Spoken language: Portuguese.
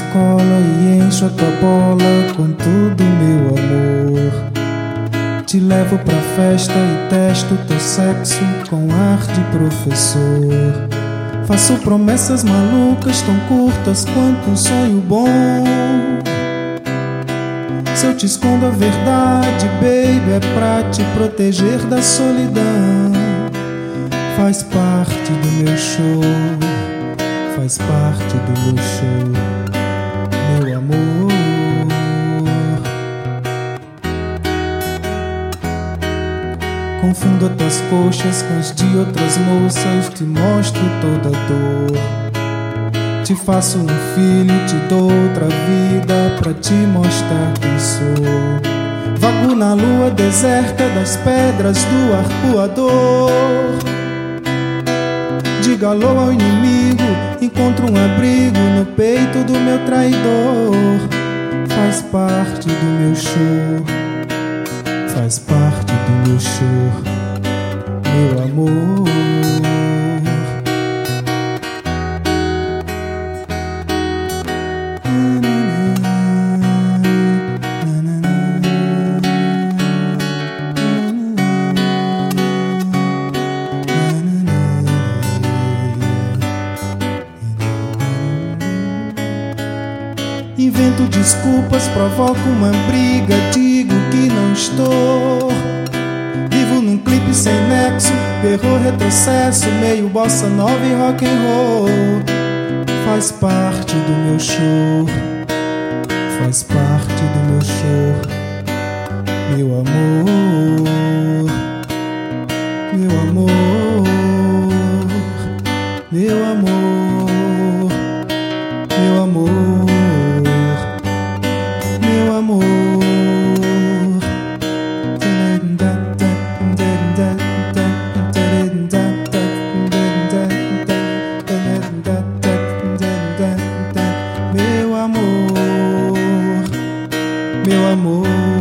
escola e encho a tua bola com tudo, meu amor. Te levo pra festa e testo teu sexo com ar de professor. Faço promessas malucas tão curtas quanto um sonho bom. Se eu te escondo a verdade, baby, é pra te proteger da solidão. Faz parte do meu show, faz parte do meu show, meu amor. Confundo tuas coxas com as de outras moças, te mostro toda a dor. Te faço um filho, te dou outra vida pra te mostrar quem sou. Vago na lua deserta das pedras do arpoador. Diga alô ao inimigo, encontro um abrigo no peito do meu traidor. Faz parte do meu show, faz parte do meu show, meu amor. Invento desculpas, provoco uma briga, digo que não estou. Vivo num clipe sem nexo, terror, retrocesso, meio bossa nova e rock and roll. Faz parte do meu show, faz parte do meu show, meu amor, meu amor, meu amor, meu amor. Meu amor, meu amor.